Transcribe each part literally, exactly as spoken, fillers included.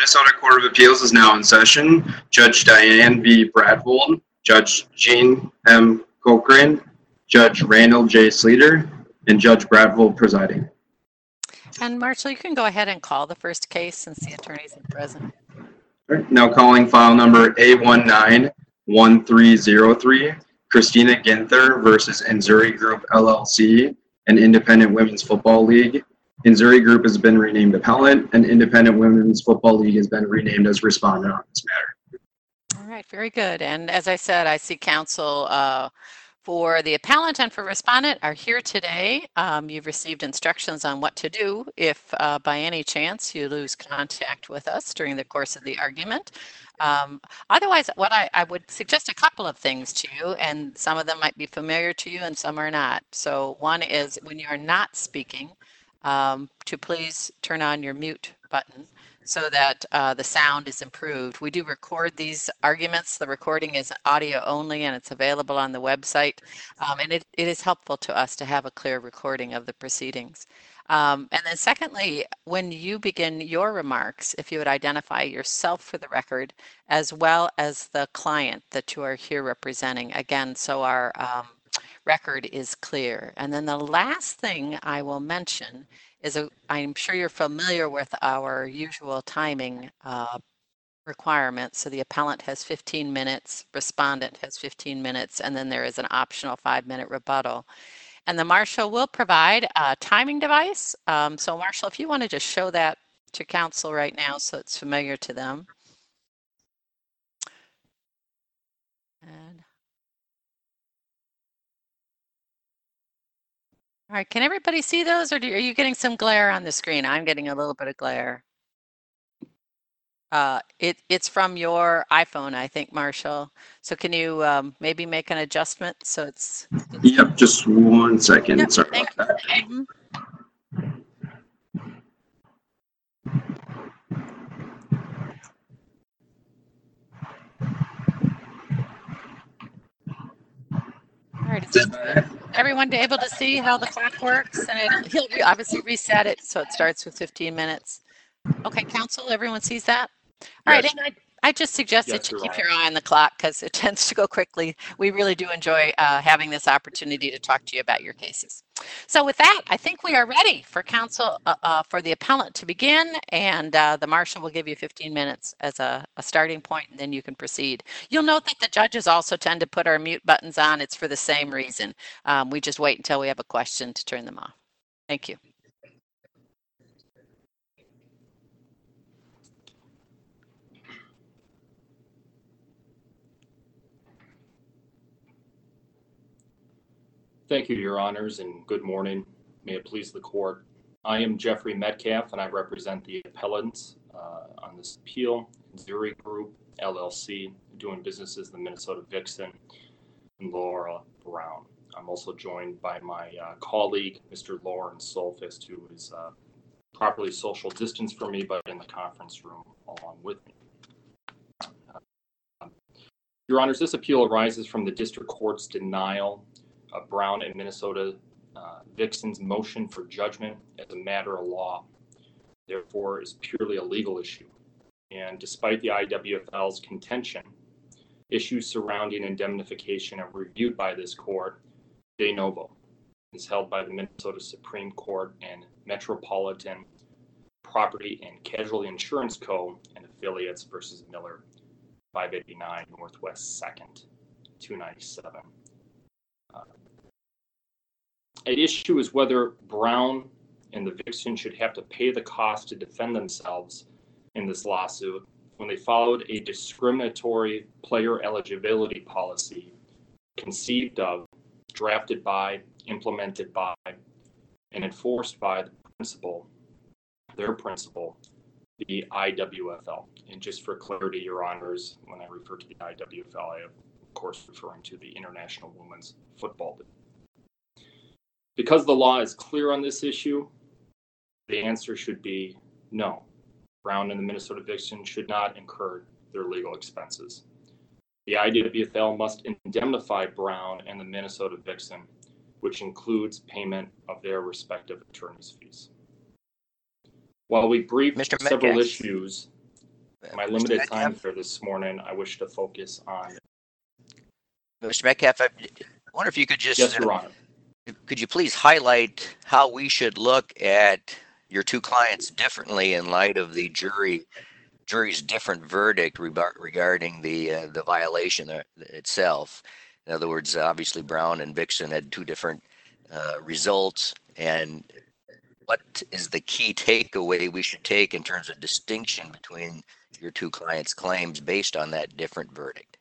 Minnesota Court of Appeals is now in session. Judge Diane V. Bradvold, Judge Jean M. Cochran, Judge Randall J. Sleater, and Judge Bradvold presiding. And Marshall, you can go ahead and call the first case since the attorneys are present. All right, now calling file number A one nine one three zero three, Christina Ginther versus Inzuri Group L L C, an independent women's football league. Inzuri Group has been renamed appellant, and Independent Women's Football League has been renamed as respondent on this matter. All right, very good. And as I said, I see counsel uh, for the appellant and for respondent are here today. Um, you've received instructions on what to do if uh, by any chance you lose contact with us during the course of the argument. Um, otherwise, what I, I would suggest a couple of things to you, and some of them might be familiar to you and some are not. So one is when you're not speaking, um, to please turn on your mute button so that uh, the sound is improved. We do record these arguments. The recording is audio only and it's available on the website. Um, and it, it is helpful to us to have a clear recording of the proceedings. Um, and then secondly, when you begin your remarks, if you would identify yourself for the record, as well as the client that you are here representing, again, so our um, record is clear. And then the last thing I will mention is a, I'm sure you're familiar with our usual timing uh, requirements. So the appellant has fifteen minutes, respondent has fifteen minutes, and then there is an optional five minute rebuttal. And the marshal will provide a timing device. Um, so Marshall, if you want to just show that to counsel right now so it's familiar to them. And all right, can everybody see those, or do, are you getting some glare on the screen? I'm getting a little bit of glare. Uh, it, it's from your iPhone, I think, Marshall. So can you um, maybe make an adjustment so it's... Yep, just one second. Yep, Sorry thank about that. Mm-hmm. All right, is everyone able to see how the clock works? And it, he'll obviously reset it so it starts with fifteen minutes. Okay, counsel, everyone sees that? All Yes. right, and I, I just suggest Yes, that you Your keep Honor. your eye on the clock because it tends to go quickly. We really do enjoy uh, having this opportunity to talk to you about your cases. So with that, I think we are ready for counsel uh, uh, for the appellant to begin, and uh, the marshal will give you fifteen minutes as a, a starting point, and then you can proceed. You'll note that the judges also tend to put our mute buttons on. It's for the same reason. Um, we just wait until we have a question to turn them off. Thank you. Thank you, Your Honors, and good morning. May it please the court. I am Jeffrey Metcalf, and I represent the appellants uh, on this appeal, Inzuri Group, L L C, doing business as the Minnesota Vixen, and Laura Brown. I'm also joined by my uh, colleague, Mister Lawrence Solfist, who is uh, properly social distance from me, but in the conference room along with me. Uh, Your Honors, this appeal arises from the district court's denial of Brown and Minnesota uh, Vixen's motion for judgment as a matter of law, therefore is purely a legal issue. And despite the I W F L's contention, issues surrounding indemnification are reviewed by this court de novo. It's held by the Minnesota Supreme Court and Metropolitan Property and Casualty Insurance Co. and affiliates versus Miller, five eighty-nine Northwest second, two ninety-seven. Uh, At issue is whether Brown and the Vixen should have to pay the cost to defend themselves in this lawsuit when they followed a discriminatory player eligibility policy conceived of, drafted by, implemented by, and enforced by the principal, their principal, the I W F L. And just for clarity, Your Honors, when I refer to the I W F L, I am of course referring to the International Women's Football League. Because the law is clear on this issue, the answer should be no. Brown and the Minnesota Vixen should not incur their legal expenses. The I W F L must indemnify Brown and the Minnesota Vixen, which includes payment of their respective attorney's fees. While we briefed Mister several Metcalf. issues, my limited time here this morning, I wish to focus on. Mister Metcalf, I wonder if you could just, Yes, Your Honor. uh, could you please highlight how we should look at your two clients differently in light of the jury jury's different verdict rebar- regarding the uh, the violation uh, itself? In other words, obviously Brown and Vixen had two different uh, results, and what is the key takeaway we should take in terms of distinction between your two clients' claims based on that different verdict?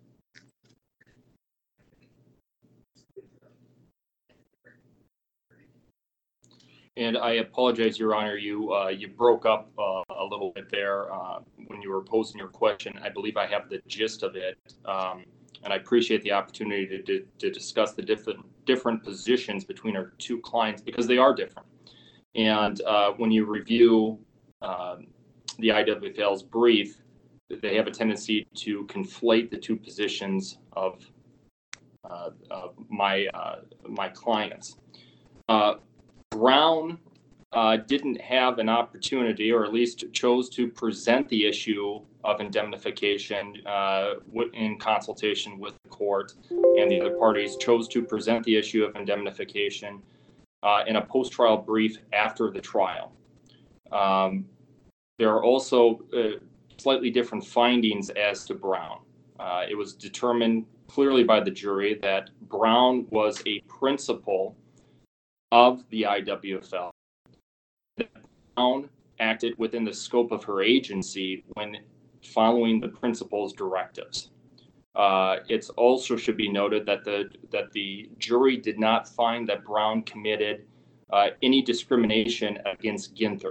And I apologize, Your Honor, you uh, you broke up uh, a little bit there uh, when you were posing your question. I believe I have the gist of it, um, and I appreciate the opportunity to, to, to discuss the different different positions between our two clients because they are different. And uh, when you review uh, the I W F L's brief, they have a tendency to conflate the two positions of, uh, of my uh, my clients. Uh, Brown uh, didn't have an opportunity, or at least chose to present the issue of indemnification uh, in consultation with the court, and the other parties chose to present the issue of indemnification uh, in a post-trial brief after the trial. Um, there are also uh, slightly different findings as to Brown. Uh, it was determined clearly by the jury that Brown was a principal of the I W F L. Brown acted within the scope of her agency when following the principal's directives. Uh, it's also should be noted that the that the jury did not find that Brown committed uh, any discrimination against Ginther.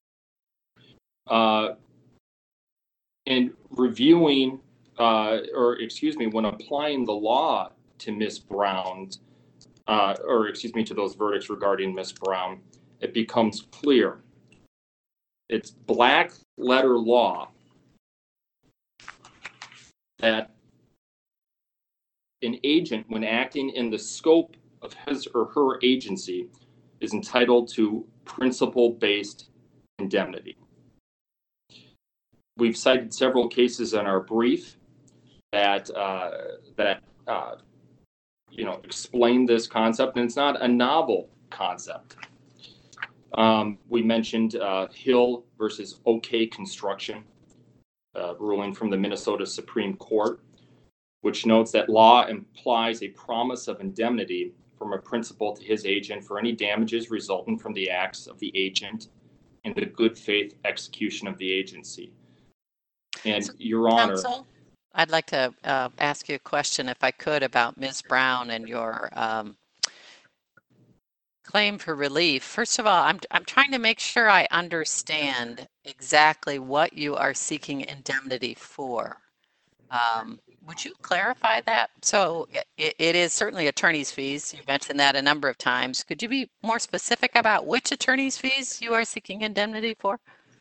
Uh, in reviewing, uh, or excuse me, when applying the law to Miz Brown's, uh, or excuse me, to those verdicts regarding Miz Brown, it becomes clear. It's black letter law that an agent, when acting in the scope of his or her agency, is entitled to principle-based indemnity. We've cited several cases in our brief that uh, that uh, you know explain this concept, and it's not a novel concept. Um, we mentioned uh, Hill versus OK Construction, uh, ruling from the Minnesota Supreme Court, which notes that law implies a promise of indemnity from a principal to his agent for any damages resulting from the acts of the agent and the good faith execution of the agency. And So, Your Honor, Counsel, I'd like to uh, ask you a question, if I could, about Miz Brown and your um, claim for relief. First of all, I'm I'm trying to make sure I understand exactly what you are seeking indemnity for. Um, would you clarify that? So it, it is certainly attorney's fees. You mentioned that a number of times. Could you be more specific about which attorney's fees you are seeking indemnity for?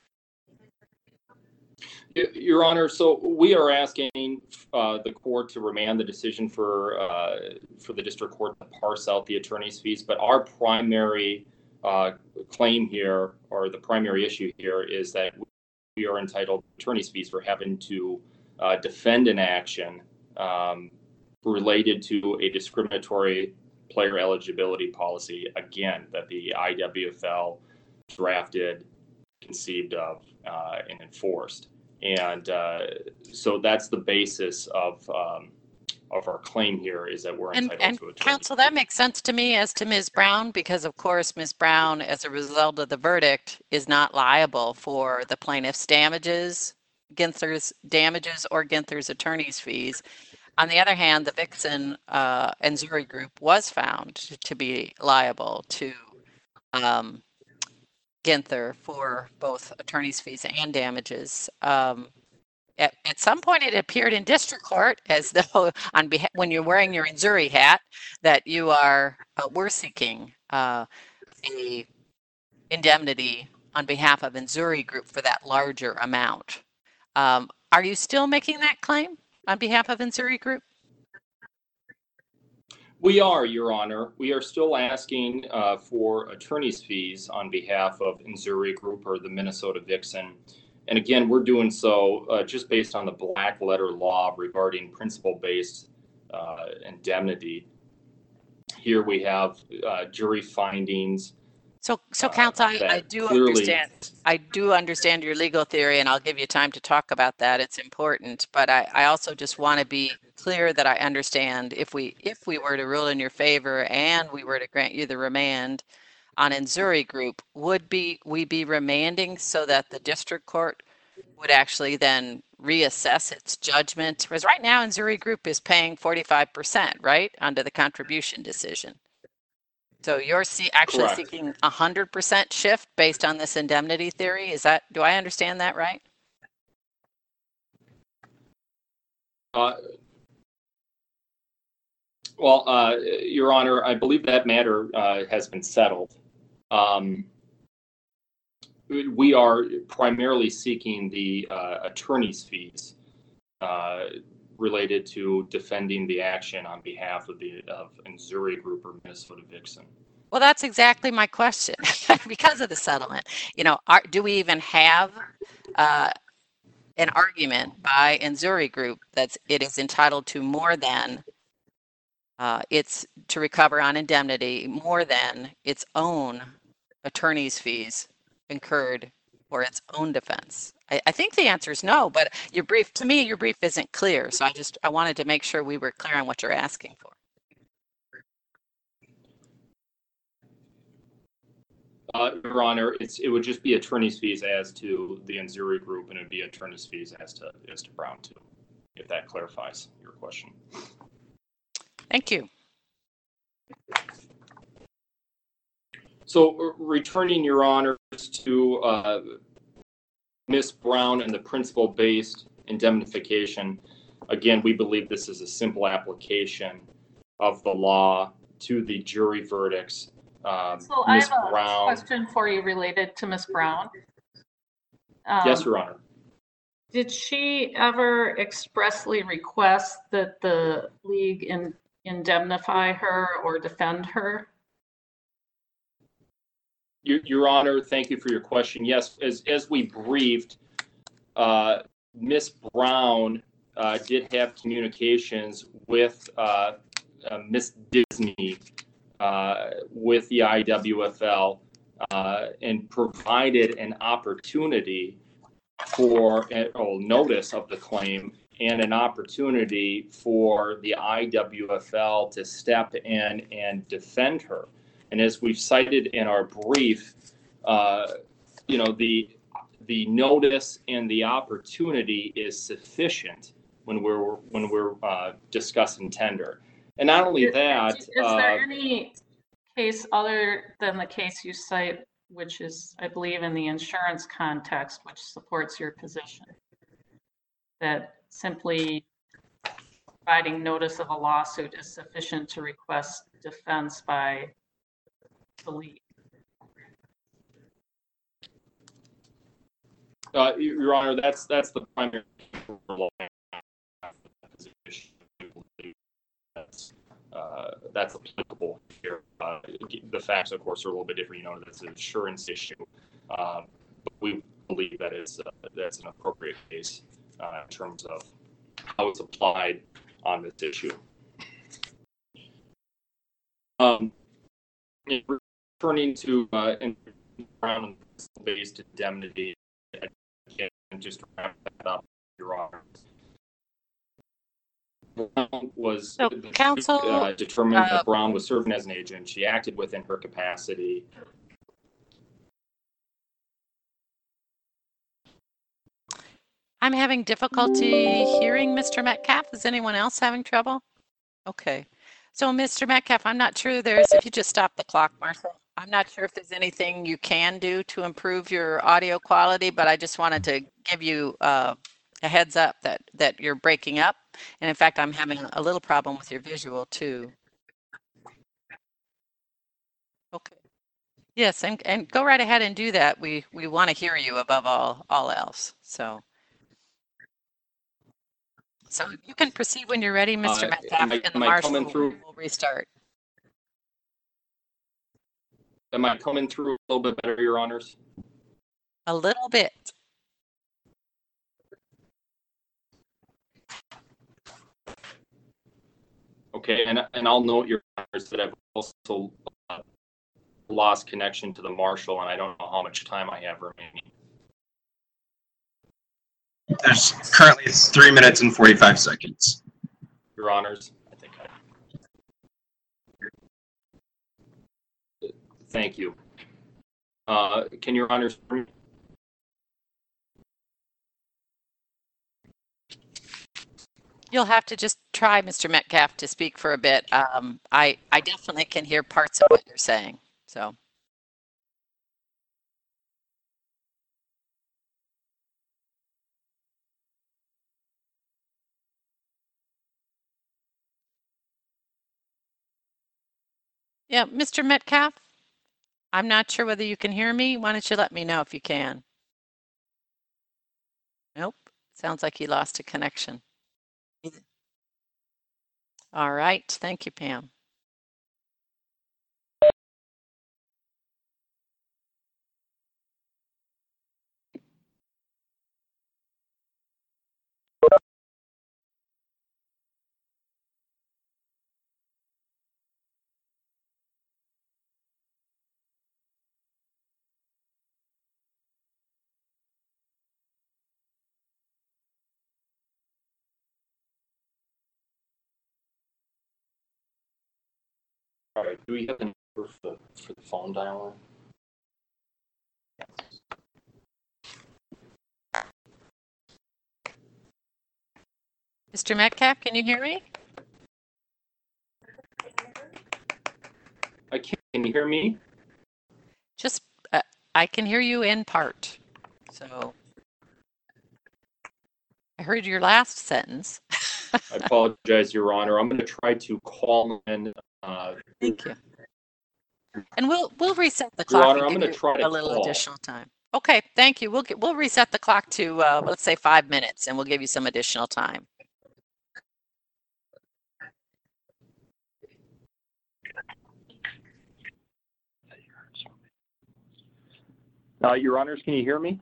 Your Honor, so we are asking uh, the court to remand the decision for uh, for the district court to parse out the attorney's fees, but our primary uh, claim here, or the primary issue here, is that we are entitled to attorney's fees for having to uh, defend an action um, related to a discriminatory player eligibility policy, again, that the I W F L drafted, conceived of, uh, and enforced. And uh, so that's the basis of um, of our claim here, is that we're And, entitled and to attorney counsel, that makes sense to me as to Miz Brown, because of course, Miz Brown, as a result of the verdict, is not liable for the plaintiff's damages, Ginther's damages, or Ginther's attorney's fees. On the other hand, the Vixen uh, and Zuri Group was found to be liable to um, Ginther for both attorney's fees and damages. Um, at, at some point, it appeared in district court as though, on behalf, when you're wearing your Inzuri hat, that you are uh, we're seeking uh, a indemnity on behalf of Inzuri Group for that larger amount. Um, are you still making that claim on behalf of Inzuri Group? We are, Your Honor. We are still asking uh, for attorney's fees on behalf of Inzuri Group, or the Minnesota Vixen, And again, we're doing so uh, just based on the black letter law regarding principle-based uh, indemnity. Here we have uh, jury findings. So, so Uh, counsel, I, that I do clearly- understand, I do understand your legal theory, and I'll give you time to talk about that. It's important, but I, I also just want to be clear that I understand if we, if we were to rule in your favor and we were to grant you the remand on Enzuri Group, would be, we be remanding so that the district court would actually then reassess its judgment? Because right now Enzuri Group is paying forty-five percent, right, under the contribution decision. So you're see, actually Correct. seeking a hundred percent shift based on this indemnity theory. Is that, do I understand that right? Uh, well, uh, Your Honor, I believe that matter uh, has been settled. Um, we are primarily seeking the uh, attorney's fees uh, related to defending the action on behalf of the of Enzuri Group or Minnesota Vixen. Well, that's exactly my question. Because of the settlement, you know, are, do we even have uh, an argument by Enzuri Group that it is entitled to more than uh, its to recover on indemnity, more than its own attorney's fees incurred for its own defense? I, I think the answer is no, but your brief, to me, your brief isn't clear. So I just, I wanted to make sure we were clear on what you're asking for. Uh, Your Honor, it's it would just be attorney's fees as to the Enzuri Group, and it would be attorney's fees as to as to Brown too, if that clarifies your question. Thank you. So, uh, returning, Your Honor, to uh, Miz Brown and the principle-based indemnification, again, we believe this is a simple application of the law to the jury verdicts. Um, So I Miz have a Brown, question for you related to Miz Brown. Um, yes, Your Honor. Did she ever expressly request that the league in, indemnify her or defend her? Your, Your Honor, thank you for your question. Yes, as as we briefed, uh, Miz Brown uh, did have communications with uh, uh, Miz Disney uh, with the I W F L uh, and provided an opportunity for a oh, notice of the claim and an opportunity for the I W F L to step in and defend her. And as we've cited in our brief, uh, you know, the the notice and the opportunity is sufficient when we're when we're uh, discussing tender. And not only Is, that, is there uh, any case other than the case you cite, which is, I believe, in the insurance context, which supports your position, that simply providing notice of a lawsuit is sufficient to request defense by the league? uh, Your Honor, that's that's the primary position. That's, uh, that's applicable here. Uh, the facts, of course, are a little bit different. You know, that's an insurance issue. Um, but we believe that is uh, that's an appropriate case uh, in terms of how it's applied on this issue. Um, returning to uh, Brown based indemnity, again, just to wrap that up, Your Honor. Brown was So, the counsel, uh, determined uh, that Brown was serving as an agent. She acted within her capacity. I'm having difficulty hearing Mister Metcalf. Is anyone else having trouble? Okay. So, Mister Metcalf, I'm not sure there's, if you just stop the clock, Marshall, I'm not sure if there's anything you can do to improve your audio quality, but I just wanted to give you uh, a heads up that, that you're breaking up. And in fact, I'm having a little problem with your visual too. Okay. Yes, and, and go right ahead and do that. We, we want to hear you above all, all else. So. So you can proceed when you're ready, Mister Uh, Metcalf, am I, and the am I marshal coming through? will restart. Am I coming through a little bit better, Your Honors? A little bit. Okay, and, and I'll note, Your Honors, that I've also uh, lost connection to the marshal, and I don't know how much time I have remaining. There's currently three minutes and forty-five seconds. Your Honors, I think I... Thank you. Uh, can Your Honors... You'll have to just try, Mister Metcalf, to speak for a bit. Um, I, I definitely can hear parts of what you're saying, so. Yeah, Mister Metcalf, I'm not sure whether you can hear me. Why don't you let me know if you can? Nope, sounds like he lost a connection. All right, thank you, Pam. All right, do we have a number for the, for the phone dialer? Mister Metcalf, can you hear me? I can't. Can you hear me? Just, uh, I can hear you in part. So I heard your last sentence. I apologize, Your Honor. I'm going to try to call in. Uh, Thank you. And we'll we'll reset the Your clock Honor, and I'm give going to you try to a little call. additional time. Okay, thank you. We'll get, we'll reset the clock to uh, let's say five minutes, and we'll give you some additional time. Uh, Your Honors, can you hear me?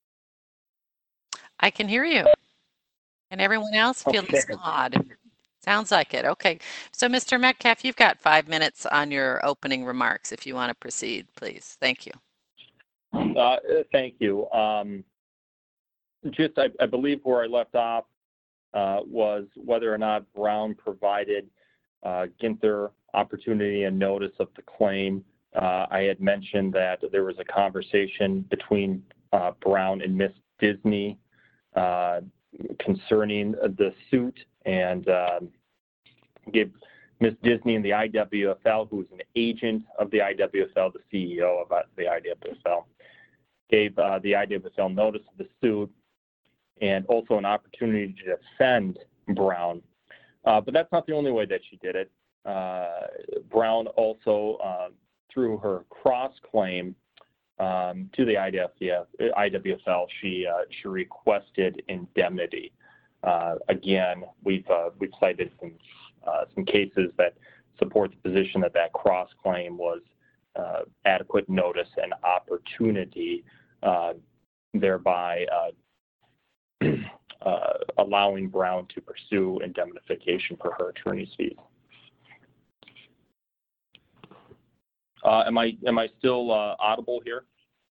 I can hear you. And everyone else feeling Okay. odd. Sounds like it. Okay. So Mister Metcalf, you've got five minutes on your opening remarks if you want to proceed, please. Thank you. Uh, thank you. Um, just, I, I believe where I left off uh, was whether or not Brown provided uh, Ginther opportunity and notice of the claim. Uh, I had mentioned that there was a conversation between uh, Brown and Miss Disney uh, concerning the suit, and um, gave Miss Disney and the I W F L, who was an agent of the I W F L, the C E O of the I W F L, gave uh, the I W F L notice of the suit and also an opportunity to defend Brown. Uh, but that's not the only way that she did it. Uh, Brown also, uh, through her cross-claim um, to the I W F L, she uh, she requested indemnity. Uh, again, we've uh, we've cited some uh, some cases that support the position that that cross-claim was uh, adequate notice and opportunity, uh, thereby uh, uh, allowing Brown to pursue indemnification for her attorney's fees. Uh, am I am I still uh, audible here?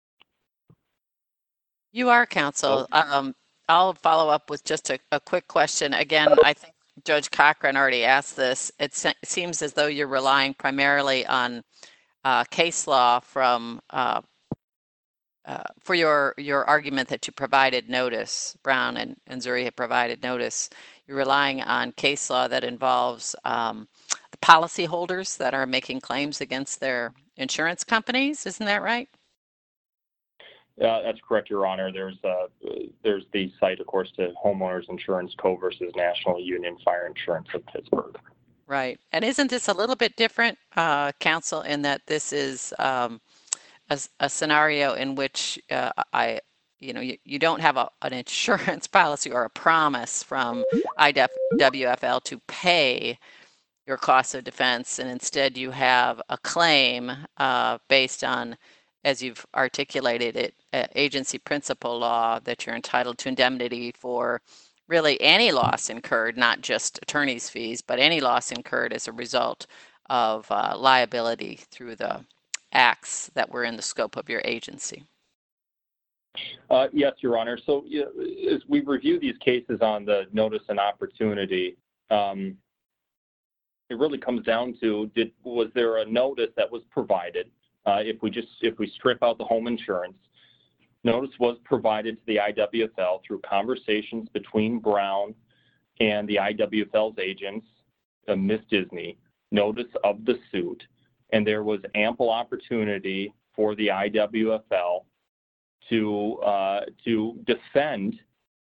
You are, counsel. Um, I'll follow up with just a, a quick question. Again, I think Judge Cochran already asked this. It se seems as though you're relying primarily on uh, case law from uh, uh, for your your argument that you provided notice. Brown and, and Zuri have provided notice. You're relying on case law that involves um, the policyholders that are making claims against their insurance companies. Isn't that right? Uh, that's correct, Your Honor. There's uh, there's the site, of course, to Homeowners Insurance Co. versus National Union Fire Insurance of Pittsburgh. Right. And isn't this a little bit different, uh, counsel, in that this is um, a, a scenario in which uh, I, you know, you, you don't have a, an insurance policy or a promise from I W F L to pay your cost of defense, and instead you have a claim uh, based on, as you've articulated it, uh, agency principle law, that you're entitled to indemnity for really any loss incurred, not just attorney's fees, but any loss incurred as a result of uh, liability through the acts that were in the scope of your agency. Uh, yes, Your Honor. So yeah, as we review these cases on the notice and opportunity, um, it really comes down to, did was there a notice that was provided? Uh, if we just if we strip out the home insurance, notice was provided to the I W F L through conversations between Brown and the I W F L's agents, uh, Miss Disney, notice of the suit, and there was ample opportunity for the I W F L to uh, to defend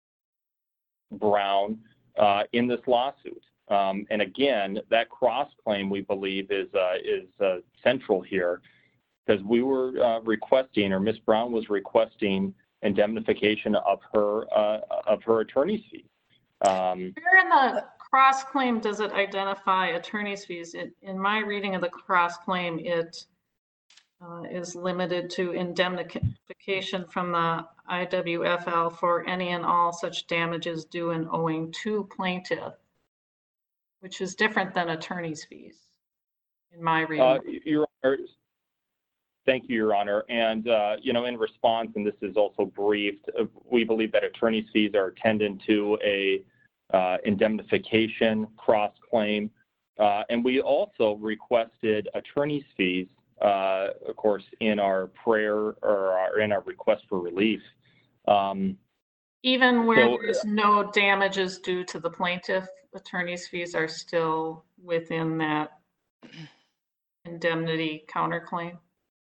Brown uh, in this lawsuit. Um, and again, that cross claim we believe is uh, is uh, central here, because we were uh, requesting, or Miss Brown was requesting, indemnification of her uh, of her attorney's fees. Um, Where in the cross claim does it identify attorney's fees? It, in my reading of the cross claim, it uh, is limited to indemnification from the I W F L for any and all such damages due and owing to plaintiff, which is different than attorney's fees, in my reading. uh, Your Honor, thank you, Your Honor. And, uh, you know, in response, and this is also briefed, uh, we believe that attorney's fees are attendant to a uh, indemnification cross-claim. Uh, and we also requested attorney's fees, uh, of course, in our prayer or our, in our request for relief. Um, Even where so, there's no damages due to the plaintiff, attorney's fees are still within that indemnity counterclaim?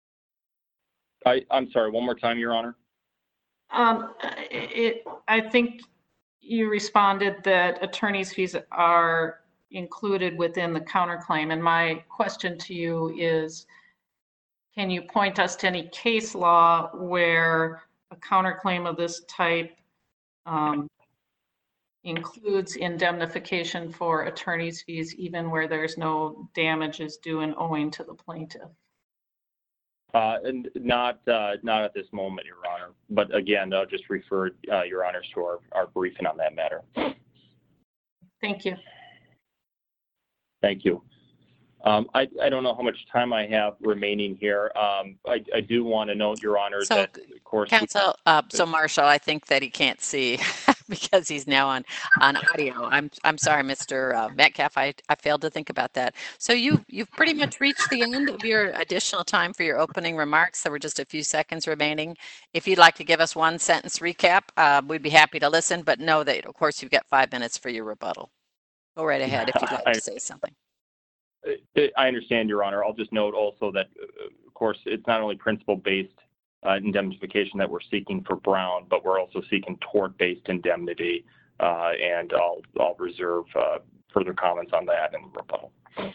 I, I'm sorry, one more time, Your Honor. Um, it, I think you responded that attorney's fees are included within the counterclaim. And my question to you is, can you point us to any case law where a counterclaim of this type um, includes indemnification for attorney's fees, even where there's no damages due and owing to the plaintiff? Uh, and not uh, not at this moment, Your Honor. But again, I'll just refer uh, Your Honors to our, our briefing on that matter. Thank you. Thank you. Um, I, I don't know how much time I have remaining here. Um, I, I do want to note, Your Honors, So, that of course. Counsel, uh, so Marshall, I think that he can't see because he's now on, on audio. I'm I'm sorry, Mister Uh, Metcalf, I, I failed to think about that. So you, you've pretty much reached the end of your additional time for your opening remarks. There were just a few seconds remaining. If you'd like to give us one sentence recap, uh, we'd be happy to listen, but know that, of course, you've got five minutes for your rebuttal. Go right ahead if you'd like I, to say something. I understand, Your Honor. I'll just note also that, of course, it's not only principle-based uh, indemnification that we're seeking for Brown, but we're also seeking tort-based indemnity, uh, and I'll I'll reserve uh, further comments on that in the rebuttal.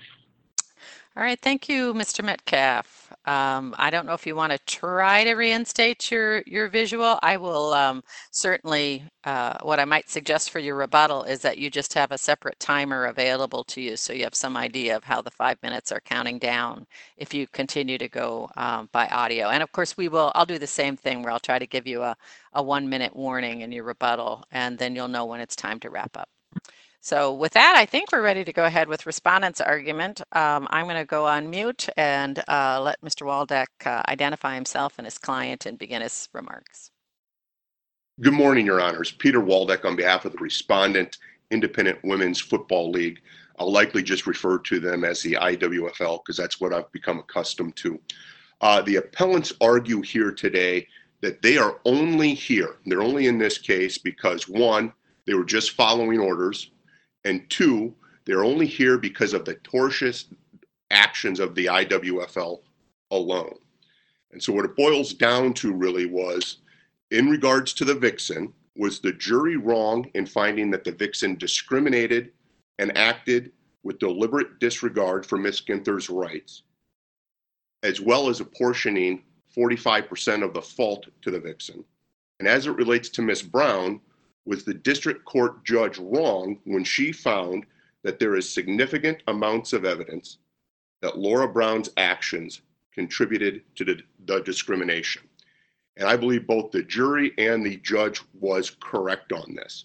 All right, thank you, Mister Metcalf. Um, I don't know if you want to try to reinstate your your visual. I will um, certainly, uh, what I might suggest for your rebuttal is that you just have a separate timer available to you so you have some idea of how the five minutes are counting down if you continue to go um, by audio. And of course, we will, I'll do the same thing where I'll try to give you a, a one minute warning in your rebuttal, and then you'll know when it's time to wrap up. So with that, I think we're ready to go ahead with respondent's argument. Um, I'm going to go on mute and uh, let Mister Waldeck uh, identify himself and his client and begin his remarks. Good morning, Your Honors. Peter Waldeck on behalf of the respondent, Independent Women's Football League. I'll likely just refer to them as the I W F L because that's what I've become accustomed to. Uh, the appellants argue here today that they are only here. They're only in this case because, one, they were just following orders. And two, they're only here because of the tortious actions of the I W F L alone. And so what it boils down to really was, in regards to the Vixen, was the jury wrong in finding that the Vixen discriminated and acted with deliberate disregard for Miss Ginther's rights, as well as apportioning forty-five percent of the fault to the Vixen? And as it relates to Miss Brown, was the district court judge wrong when she found that there is significant amounts of evidence that Laura Brown's actions contributed to the, the discrimination? And I believe both the jury and the judge was correct on this.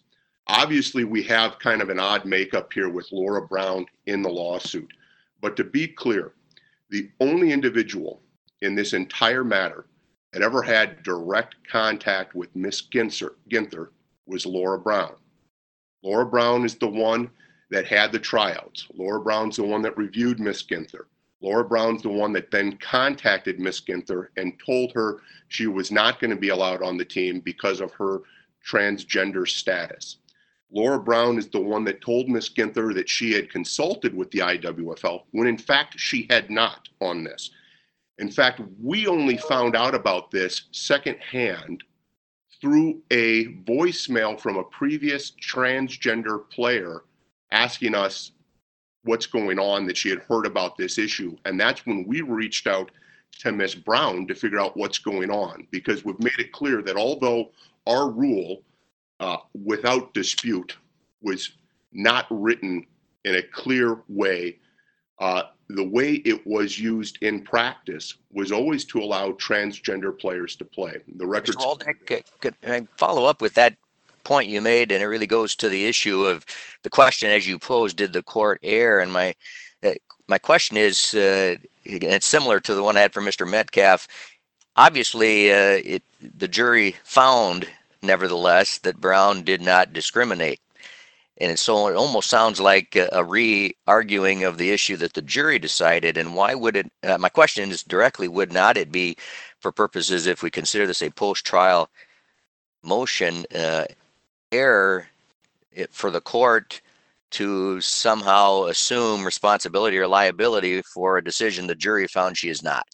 Obviously, we have kind of an odd makeup here with Laura Brown in the lawsuit. But to be clear, the only individual in this entire matter that ever had direct contact with Miss Ginther, Ginther was Laura Brown. Laura Brown is the one that had the tryouts. Laura Brown's the one that reviewed Miss Ginther. Laura Brown's the one that then contacted Miss Ginther and told her she was not going to be allowed on the team because of her transgender status. Laura Brown is the one that told Miss Ginther that she had consulted with the I W F L when in fact she had not on this. In fact, we only found out about this secondhand through a voicemail from a previous transgender player asking us what's going on, that she had heard about this issue. And that's when we reached out to Miss Brown to figure out what's going on, because we've made it clear that although our rule uh, without dispute was not written in a clear way, uh, the way it was used in practice was always to allow transgender players to play. The records. Mister Waldeck, could I follow up with that point you made? And it really goes to the issue of the question as you posed, did the court err? And my uh, my question is, uh, it's similar to the one I had for Mister Metcalf. Obviously, uh, it, the jury found, nevertheless, that Brown did not discriminate. And so it almost sounds like a, a re-arguing of the issue that the jury decided. And why would it, uh, my question is directly, would not it be, for purposes, if we consider this a post-trial motion, uh, error it, for the court to somehow assume responsibility or liability for a decision the jury found she is not?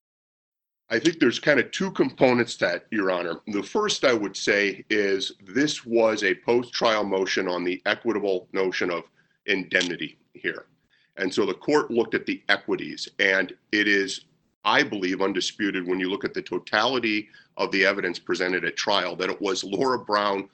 I think there's kind of two components to that, Your Honor. The first I would say is this was a post-trial motion on the equitable notion of indemnity here. And so the court looked at the equities, and it is, I believe, undisputed when you look at the totality of the evidence presented at trial that it was Laura Brown's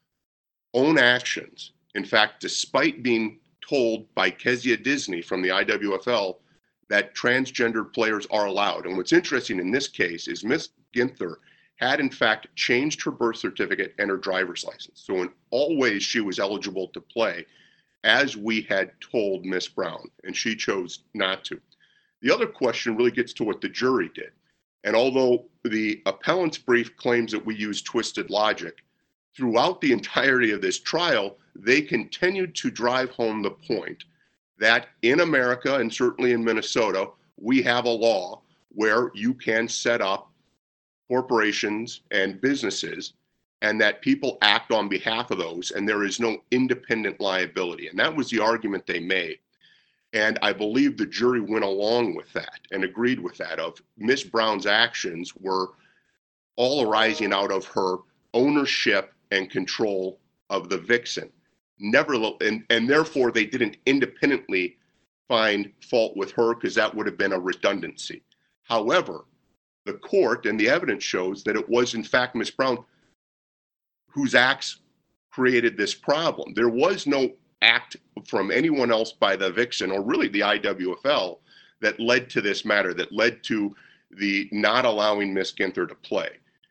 own actions. In fact, despite being told by Kezia Disney from the I W F L that transgender players are allowed. And what's interesting in this case is Miss Ginther had in fact changed her birth certificate and her driver's license. So in all ways she was eligible to play, as we had told Miss Brown, and she chose not to. The other question really gets to what the jury did. And although the appellant's brief claims that we use twisted logic, throughout the entirety of this trial, they continued to drive home the point that in America, and certainly in Minnesota, we have a law where you can set up corporations and businesses, and that people act on behalf of those, and there is no independent liability. And that was the argument they made. And I believe the jury went along with that and agreed with that, of Miss Brown's actions were all arising out of her ownership and control of the Vixen. Never, and, and therefore they didn't independently find fault with her, because that would have been a redundancy. However, the court and the evidence shows that it was in fact Miss Brown whose acts created this problem. There was no act from anyone else by the Vixen, or really the I W F L, that led to this matter, that led to the not allowing Miss Ginther to play.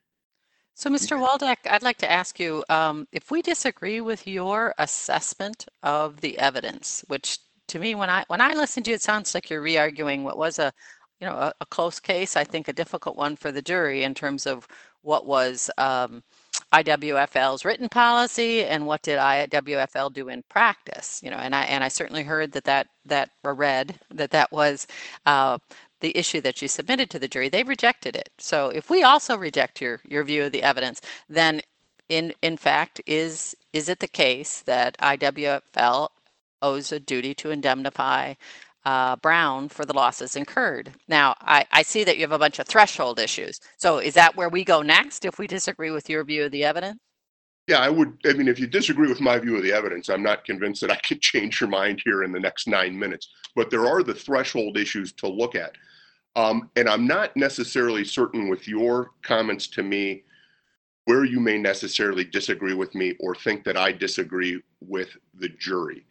So, Mister Waldeck, I'd like to ask you, um, if we disagree with your assessment of the evidence, which to me, when I when I listen to you, it sounds like you're re-arguing what was a, you know, a, a close case, I think a difficult one for the jury in terms of what was um, I W F L's written policy and what did I W F L do in practice, you know, and I and I certainly heard that that that or read that that was uh, the issue that you submitted to the jury. They rejected it. So if we also reject your your view of the evidence, then in in fact, is is it the case that I W F L owes a duty to indemnify uh, Brown for the losses incurred? Now, I, I see that you have a bunch of threshold issues. So is that where we go next if we disagree with your view of the evidence? Yeah, I would. I mean, if you disagree with my view of the evidence, I'm not convinced that I can change your mind here in the next nine minutes. But there are the threshold issues to look at. Um, and I'm not necessarily certain with your comments to me where you may necessarily disagree with me or think that I disagree with the jury.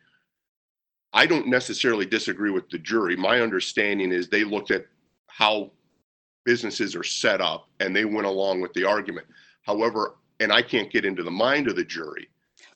I don't necessarily disagree with the jury. My understanding is they looked at how businesses are set up and they went along with the argument. However, and I can't get into the mind of the jury,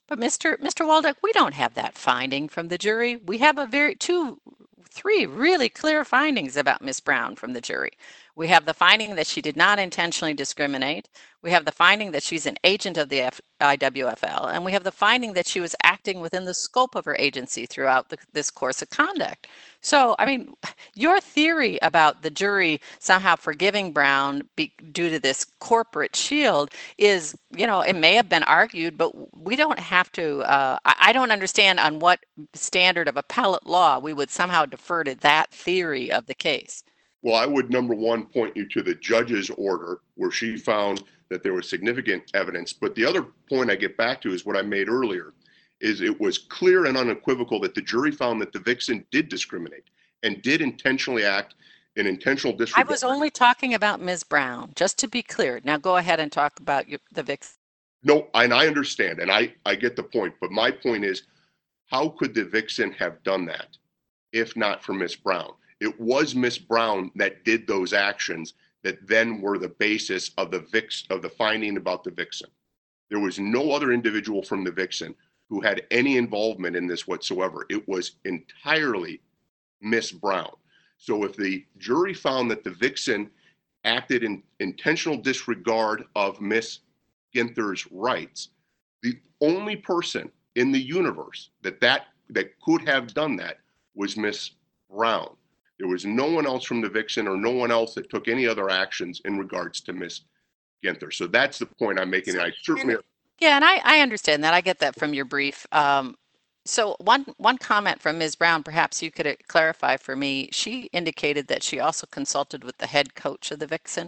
But Mister Mister Waldeck, we don't have that finding from the jury. We have a very two, three really clear findings about Miss Brown from the jury. We have the finding that she did not intentionally discriminate. We have the finding that she's an agent of the F- I W F L, and we have the finding that she was acting within the scope of her agency throughout the, this course of conduct. So, I mean, your theory about the jury somehow forgiving Brown be, due to this corporate shield is, you know, it may have been argued, but we don't have to, uh, I, I don't understand on what standard of appellate law we would somehow defer to that theory of the case. Well, I would, number one, point you to the judge's order where she found that there was significant evidence. But the other point I get back to is what I made earlier, is it was clear and unequivocal that the jury found that the vixen did discriminate and did intentionally act in intentional disregard. I was only talking about Miz Brown, just to be clear. Now go ahead and talk about your, the vixen. No, and I understand, and I, I get the point. But my point is, how could the vixen have done that if not for Miss Brown? It was Miss Brown that did those actions that then were the basis of the vix of the finding about the vixen. There was no other individual from the vixen who had any involvement in this whatsoever. It was entirely Miss Brown. So if the jury found that the vixen acted in intentional disregard of Miss Ginther's rights, the only person in the universe that that that could have done that was Miss Brown. There was no one else from the vixen or no one else that took any other actions in regards to Miss Ginther. So that's the point I'm making. I certainly. Yeah, and I, I understand that. I get that from your brief. Um, so one one comment from Miz Brown, perhaps you could clarify for me. She indicated that she also consulted with the head coach of the Vixen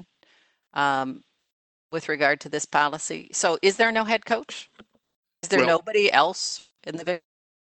um, with regard to this policy. So is there no head coach? Is there Well, nobody else in the Vixen?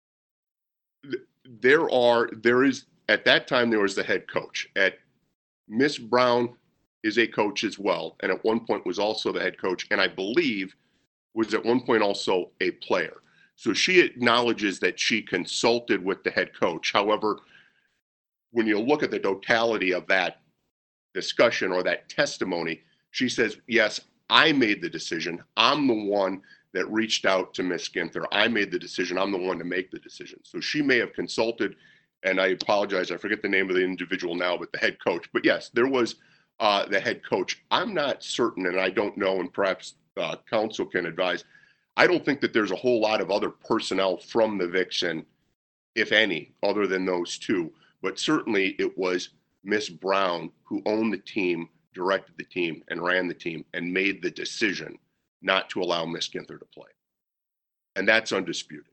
There are, there is, at that time, there was the head coach. At Miss Brown is a coach as well, and at one point was also the head coach, and I believe was at one point also a player. So she acknowledges that she consulted with the head coach. However, when you look at the totality of that discussion or that testimony, she says, yes, I made the decision. I'm the one that reached out to Miss Ginther. I made the decision. I'm the one to make the decision. So she may have consulted, and I apologize, I forget the name of the individual now, but the head coach. But yes, there was uh, the head coach. I'm not certain, and I don't know, and perhaps uh, counsel can advise. I don't think that there's a whole lot of other personnel from the Vixen, if any, other than those two. But certainly it was Miss Brown who owned the team, directed the team, and ran the team, and made the decision not to allow Miss Ginther to play. And that's undisputed.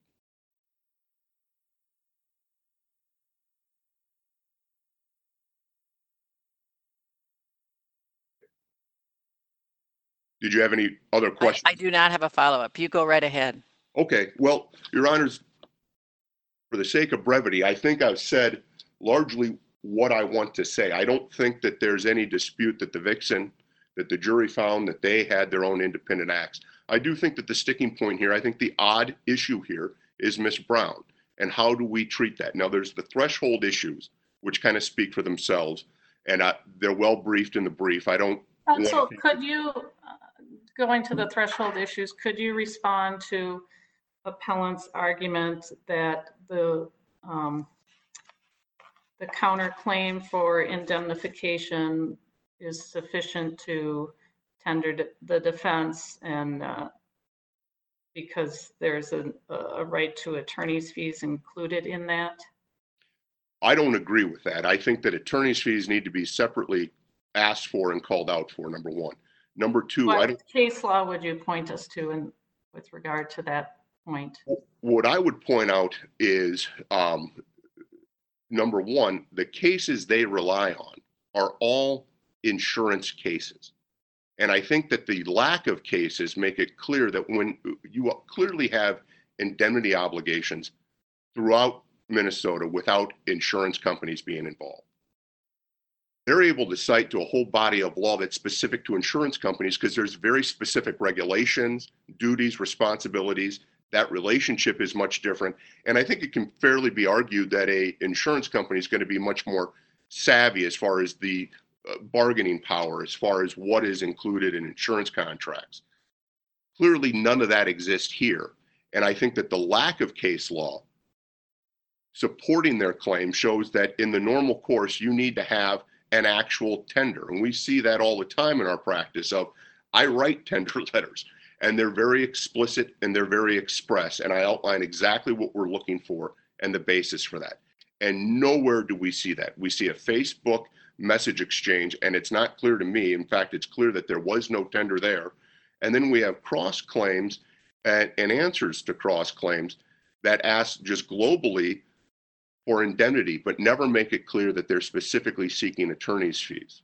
Did you have any other questions? I, I do not have a follow-up. You go right ahead. Okay, well, Your Honors, for the sake of brevity, I think I've said largely what I want to say. I don't think that there's any dispute that the Vixen, that the jury found that they had their own independent acts. I do think that the sticking point here, I think the odd issue here is Miss Brown. And how do we treat that? Now, there's the threshold issues, which kind of speak for themselves. And I, they're well briefed in the brief. I don't. Counsel, could you, uh, going to the threshold issues, could you respond to appellant's argument that the um, the counterclaim for indemnification is sufficient to tender the defense, and uh, because there's a, a right to attorney's fees included in that? I don't agree with that. I think that attorney's fees need to be separately asked for and called out for, number one. Number two, What I don't. case law would you point us to in with regard to that point? What I would point out is, um, number one, the cases they rely on are all insurance cases. And I think that the lack of cases make it clear that when you clearly have indemnity obligations throughout Minnesota without insurance companies being involved, they're able to cite to a whole body of law that's specific to insurance companies because there's very specific regulations, duties, responsibilities. That relationship is much different. And I think it can fairly be argued that a insurance company is going to be much more savvy as far as the uh, bargaining power, as far as what is included in insurance contracts. Clearly, none of that exists here. And I think that the lack of case law supporting their claim shows that in the normal course, you need to have an actual tender. And we see that all the time in our practice of, I write tender letters, and they're very explicit and they're very express. And I outline exactly what we're looking for and the basis for that. And nowhere do we see that. We see a Facebook message exchange, and it's not clear to me. In fact, it's clear that there was no tender there. And then we have cross claims and, and answers to cross claims that ask just globally for indemnity, but never make it clear that they're specifically seeking attorney's fees.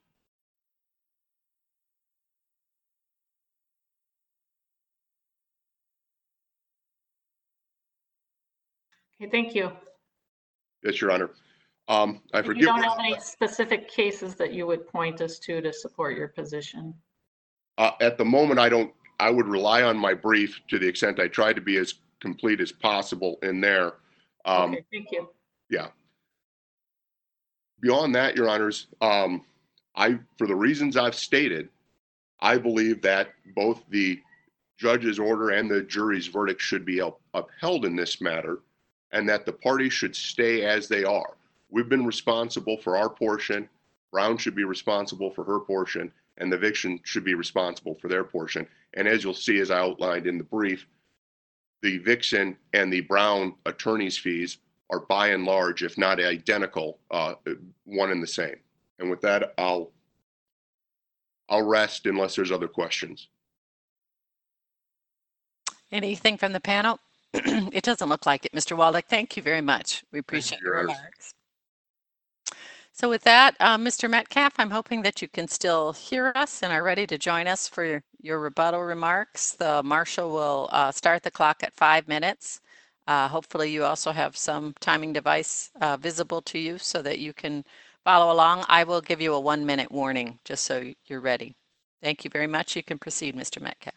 Okay, thank you. Yes, Your Honor. Um, I If forget. you don't have any specific cases that you would point us to to support your position. Uh, at the moment, I don't, I would rely on my brief to the extent I try to be as complete as possible in there. Um, Okay, thank you. Yeah. Beyond that, Your Honors, um, I, for the reasons I've stated, I believe that both the judge's order and the jury's verdict should be up, upheld in this matter, and that the parties should stay as they are. We've been responsible for our portion. Brown should be responsible for her portion, and the Vixen should be responsible for their portion. And as you'll see, as I outlined in the brief, the Vixen and the Brown attorney's fees are by and large, if not identical, uh, one and the same. And with that, I'll I'll rest unless there's other questions. Anything from the panel? It doesn't look like it. Mister Waldeck, thank you very much. We appreciate your remarks. So with that, uh, Mister Metcalf, I'm hoping that you can still hear us and are ready to join us for your, your rebuttal remarks. The marshal will uh, start the clock at five minutes. Uh, hopefully you also have some timing device uh, visible to you so that you can follow along. I will give you a one minute warning just so you're ready. Thank you very much. You can proceed, Mister Metcalf.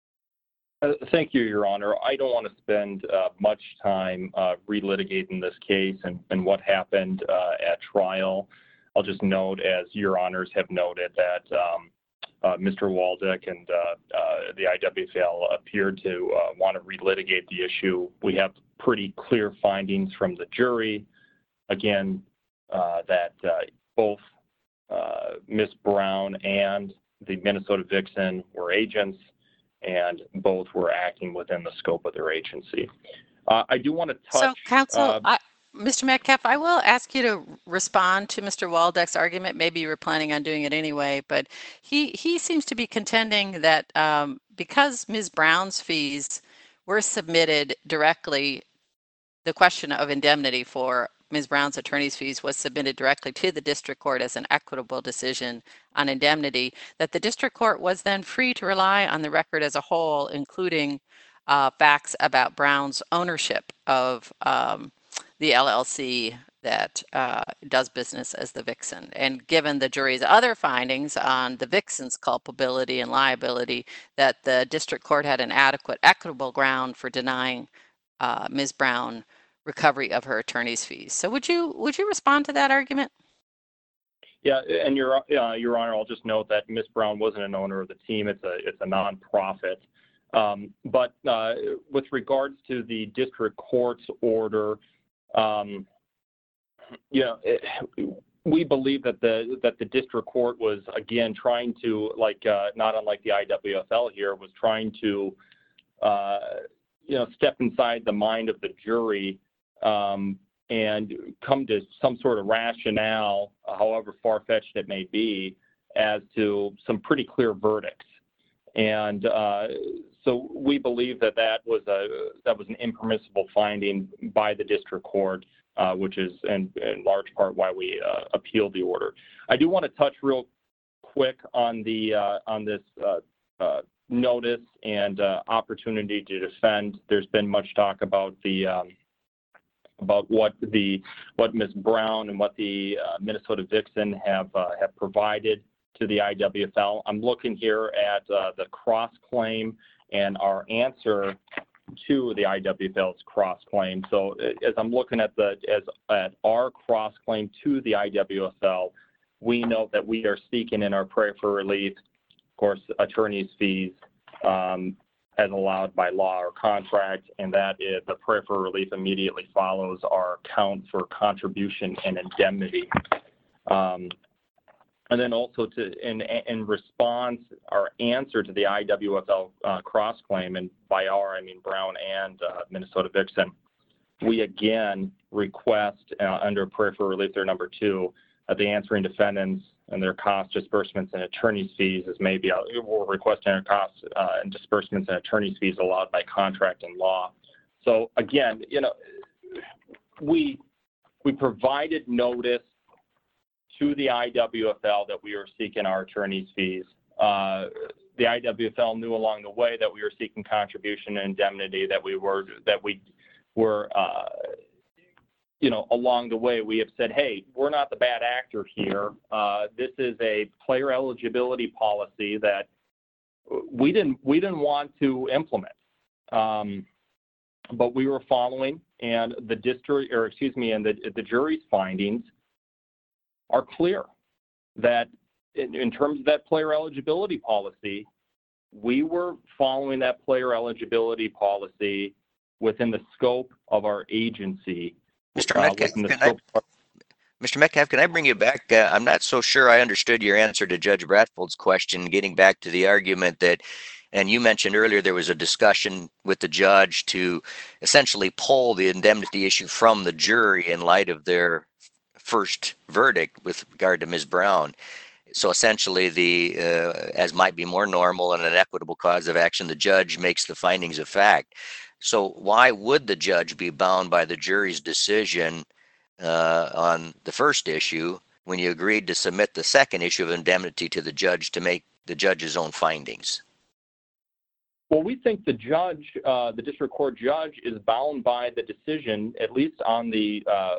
Uh, thank you, Your Honor. I don't want to spend uh, much time uh, relitigating this case and, and what happened uh, at trial. I'll just note, as Your Honors have noted, that um, uh, Mister Waldeck and uh, uh, the I W F L appeared to uh, want to relitigate the issue. We have pretty clear findings from the jury, again, uh, that uh, both uh, Miz Brown and the Minnesota Vixen were agents, and both were acting within the scope of their agency. Uh, I do want to touch. So, counsel, uh, I, Mister Metcalf, I will ask you to respond to Mister Waldeck's argument. Maybe you were planning on doing it anyway, but he he seems to be contending that um, because Miz Brown's fees were submitted directly, the question of indemnity for Miz Brown's attorney's fees was submitted directly to the district court as an equitable decision on indemnity, that the district court was then free to rely on the record as a whole, including uh, facts about Brown's ownership of um, the L L C that uh, does business as the Vixen. And given the jury's other findings on the Vixen's culpability and liability, that the district court had an adequate equitable ground for denying uh, Miz Brown recovery of her attorney's fees. So would you would you respond to that argument? Yeah, and your uh, Your Honor, I'll just note that Miz Brown wasn't an owner of the team. It's a it's a nonprofit. Um, but uh, with regards to the district court's order, um, you know, it, we believe that the that the district court was again trying to, like uh, not unlike the I W F L here, was trying to uh, you know step inside the mind of the jury. Um, and come to some sort of rationale, however far-fetched it may be, as to some pretty clear verdicts. And uh, so we believe that that was a that was an impermissible finding by the district court, uh, which is in, in large part why we uh, appealed the order. I do want to touch real quick on the uh, on this uh, uh, notice and uh, opportunity to defend. There's been much talk about the um, about what the what Miz Brown and what the uh, Minnesota Vixen have uh, have provided to the I W F L. I'm looking here at uh, the cross claim and our answer to the I W F L's cross claim. So as I'm looking at the as at our cross claim to the I W F L, we note that we are seeking in our prayer for relief, of course, attorney's fees, um, as allowed by law or contract, and that is the prayer for relief immediately follows our count for contribution and indemnity. Um, and then also to in in response, our answer to the I W F L uh, cross claim, and by our I mean Brown and uh, Minnesota Vixen, we again request uh, under prayer for relief, their number two, that the answering defendants and their costs, disbursements, and attorney's fees as may be, we're requesting our costs uh, and disbursements and attorney's fees allowed by contract and law. So again, you know, we we provided notice to the I W F L that we were seeking our attorney's fees. Uh, the I W F L knew along the way that we were seeking contribution and indemnity, that we were that we were. Uh, you know, along the way, we have said, hey, we're not the bad actor here. Uh, this is a player eligibility policy that we didn't we didn't want to implement, um, but we were following, and the district, or excuse me, and the the jury's findings are clear that in, in terms of that player eligibility policy, we were following that player eligibility policy within the scope of our agency. Mister Uh, Metcalf, within the can I, scope of- Mister Metcalf, can I bring you back? Uh, I'm not so sure I understood your answer to Judge Bradfield's question, getting back to the argument that, and you mentioned earlier there was a discussion with the judge to essentially pull the indemnity issue from the jury in light of their first verdict with regard to Miz Brown. So essentially, the uh, as might be more normal and an equitable cause of action, the judge makes the findings of fact. So why would the judge be bound by the jury's decision uh, on the first issue when you agreed to submit the second issue of indemnity to the judge to make the judge's own findings? Well, we think the judge, uh, the district court judge, is bound by the decision, at least on the uh,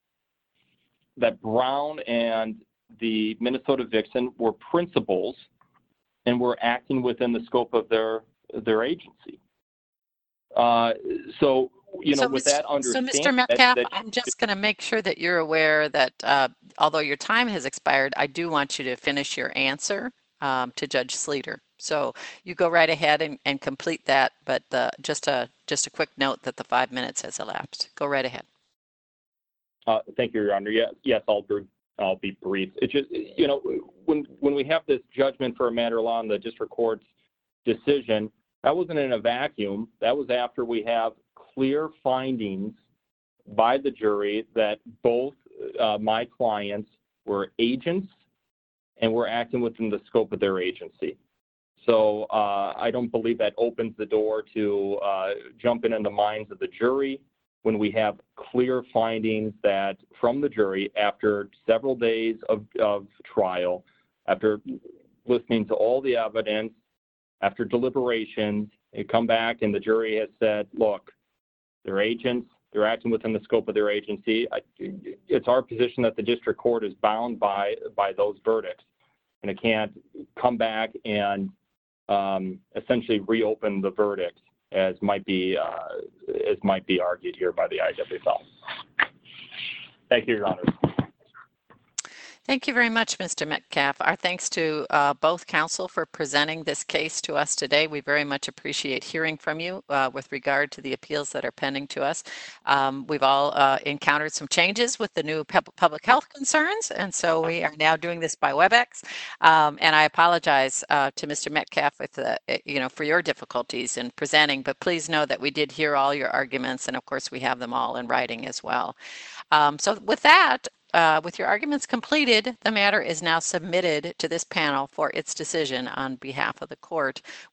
that Brown and the Minnesota Vixen were principals and were acting within the scope of their their agency. Uh, so, you know, So, with Mister that understanding, So, Mister that- Metcalf, that- I'm just going to make sure that you're aware that uh, although your time has expired, I do want you to finish your answer um, to Judge Sleeter. So you go right ahead and, and complete that, but uh, just a just a quick note that the five minutes has elapsed. Go right ahead. Uh, thank you, Your Honor. Yes, yes, I'll be, I'll be brief. It's just, you know, when when we have this judgment for a matter of law in the district court's decision, that wasn't in a vacuum. That was after we have clear findings by the jury that both uh, my clients were agents and were acting within the scope of their agency. So uh, I don't believe that opens the door to uh, jumping in the minds of the jury when we have clear findings that from the jury after several days of, of trial, after listening to all the evidence, after deliberations, they come back and the jury has said, look, they're agents, they're acting within the scope of their agency. I, it's our position that the district court is bound by, by those verdicts, and it can't come back and um, essentially reopen the verdicts as might be uh, as might be argued here by the I W F L. Thank you, Your Honor. Thank you very much, Mister Metcalf. Our thanks to uh, both counsel for presenting this case to us today. We very much appreciate hearing from you uh, with regard to the appeals that are pending to us. Um, we've all uh, encountered some changes with the new public health concerns, and so we are now doing this by WebEx. Um, and I apologize uh, to Mister Metcalf with the, you know, for your difficulties in presenting, but please know that we did hear all your arguments, and of course we have them all in writing as well. Um, so with that, Uh, with your arguments completed, the matter is now submitted to this panel for its decision on behalf of the court.